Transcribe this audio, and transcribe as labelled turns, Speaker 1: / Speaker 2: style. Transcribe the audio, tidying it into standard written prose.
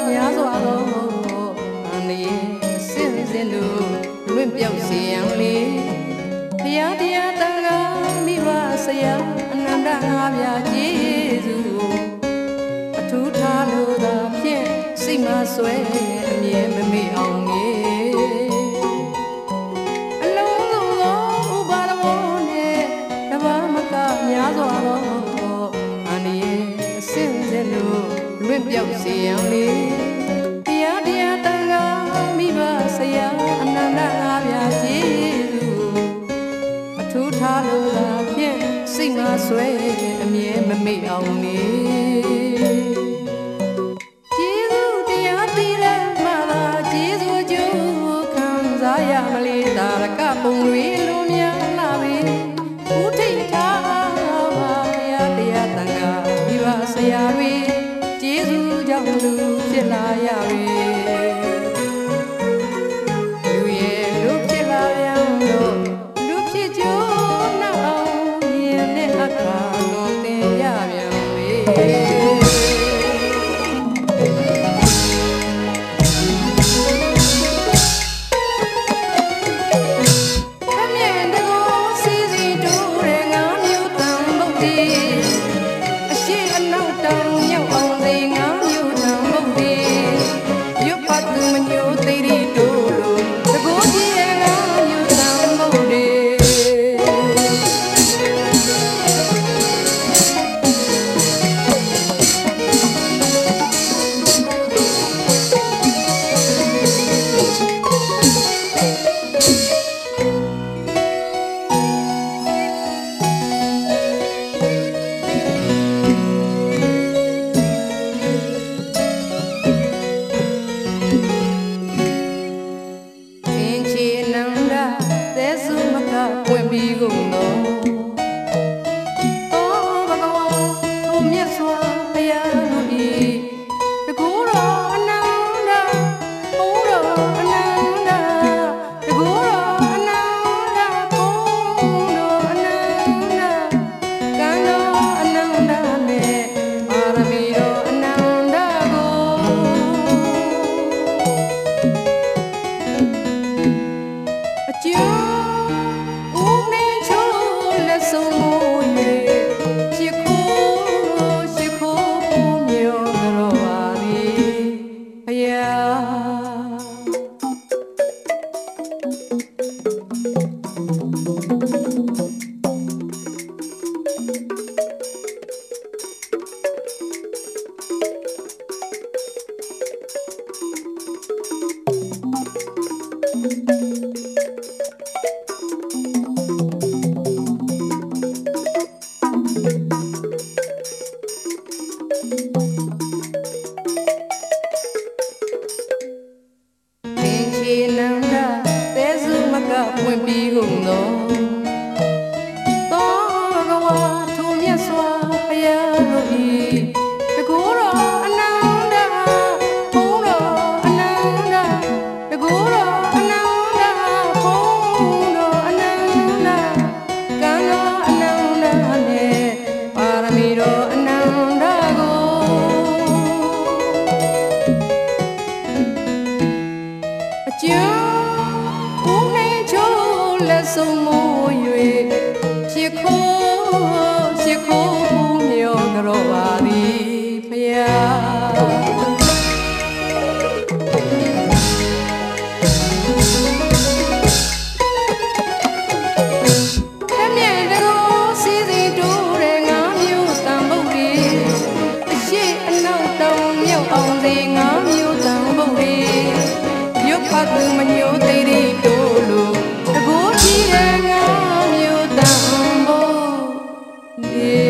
Speaker 1: များစွာသောအန္တရာယ်အစင်စင်တို့လွင့်ပြောက်စေရန်လေဘုရားတရားတန်ခါမိဘဆရာအနန္တငါးပြားကျေးဇူးကိုအထူးထားလို့သာဖြင့်စိတ်မဆွဲအမြဲမမေ့အောင်နေအလုံးစုံသောဥပါဒဝနဲ့တဘာမကများစွာသောအန္တရာယ်အစင်စင်တို့လွင့်ပြောက်စေရန်လေဘုရားတရားတန်ခါမိဘဆရာအနန္တငါးပြားကျေးဇူးအထူးထားလို့သာဖြင့်စိတ်မဆွဲအမြဲမမေ့အောင်နေကျေးဇူးတရားတည်ရမှသာကျေးဇူးကျိုးခံစားရမလေသာရကပုံတွေလိုများလာပြီဦးထိတ်ထားပါဘုရားတရားတန်ခါမိဘဆရာတွေကျေးဇူးကြောင့်လူဖြစ်လာရပြီလူရဲ့လူဖြစ်လာပြန်တော့လူဖြစ်ကြနောက်အောင်မြင်တဲ့အခါတော့တင်ရပြန်ပြီပွင့်ပြီးကုန်တော့ဘဂဝါသူမြတ်စွာဘုရားတို့ဤတကူတော်အနန္တဘုံတော်အနန္တတကူတော်အနန္တဘုံတော်အနန္တကံတော်အနန္တနဲ့ပါရမီတော်အနန္တကိုအကျိုးဆုံးမိုး၍ရှိခိုးမြော်တော်ပါသည်ဘုရားပွင့်ပြီးကုန်တော့ဘဂဝါသူမြတ်စွာဘုရားတို့ဤတကူတော်အနန္တဘုံတော်အနန္တတကူတော်အနန္တဘုံတော်အနန္တကံတော်အနန္တနဲ့ပါရမီတော်အနန္တကိုအကျိုးလက်ဆုံးမိုး၍ရှိခိုးမြော်တော်ပါသည်ဘုရားတမြဲတကောစီစီတိုးတဲ့ငါမျိုးတန်ဖို့တွေအရှိအနောက်တောင်မြောက်အောင်ဒီငါမျိုးတန်ဖို့တွေရုပ်ဖတ်သူမညိုသေးတဲ့တိုးလို့တကူကြီးတဲ့ငါမျိုးတန်ဖို့